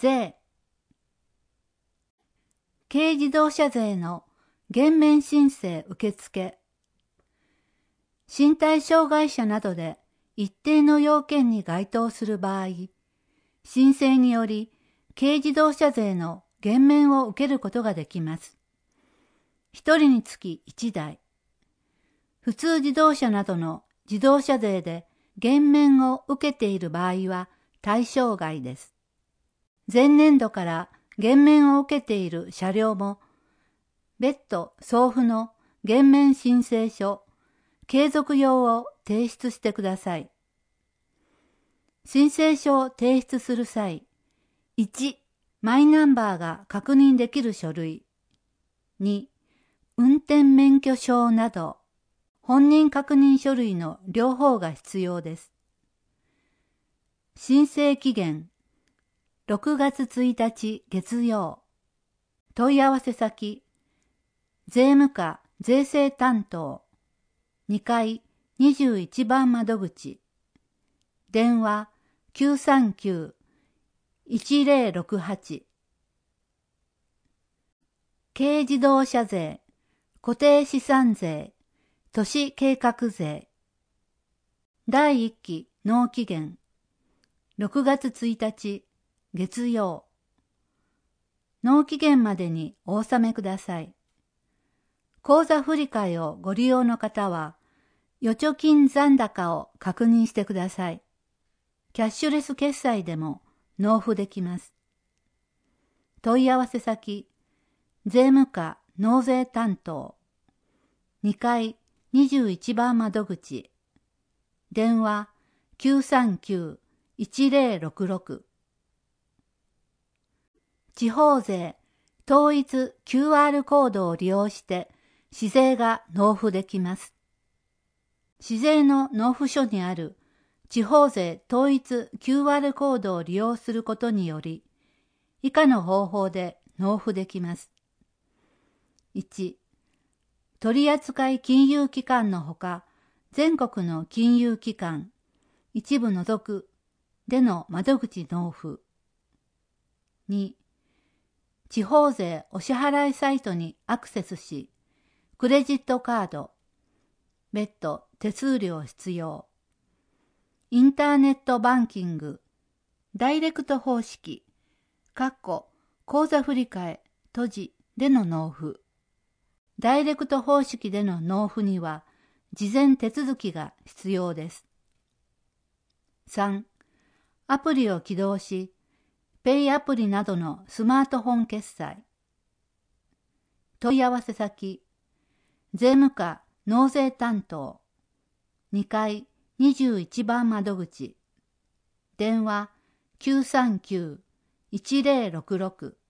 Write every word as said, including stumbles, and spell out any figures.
税。軽自動車税の減免申請受付。身体障害者などで一定の要件に該当する場合、申請により軽自動車税の減免を受けることができます。一人につき一台。普通自動車などの自動車税で減免を受けている場合は対象外です。前年度から減免を受けている車両も、別途送付の減免申請書、継続用を提出してください。申請書を提出する際、いち、マイナンバーが確認できる書類。に、運転免許証など、本人確認書類の両方が必要です。申請期限、ろくがつついたち月曜。問い合わせ先、税務課税制担当、にかいにじゅういちばん窓口、電話 きゅうさんきゅう いちぜろろくはち。軽自動車税、固定資産税、都市計画税。だいいっき納期限、ろくがつついたち月曜。納期限までにお納めください。口座振替をご利用の方は、預貯金残高を確認してください。キャッシュレス決済でも納付できます。問い合わせ先、税務課納税担当、にかいにじゅういちばん窓口、電話 きゅうさんきゅう いちぜろろくろく。地方税統一 キューアール コードを利用して市税が納付できます。市税の納付書にある地方税統一 キューアール コードを利用することにより、以下の方法で納付できます。いち、取扱金融機関のほか、全国の金融機関、一部除くでの窓口納付。に、地方税お支払いサイトにアクセスし、クレジットカード、別途手数料必要。インターネットバンキング、ダイレクト方式、括弧口座振替、閉じでの納付。ダイレクト方式での納付には、事前手続きが必要です。さん、アプリを起動し、ペイアプリなどのスマートフォン決済。問い合わせ先、税務課納税担当、にかいにじゅういちばん窓口、電話 きゅうさんきゅう いちぜろろくろく。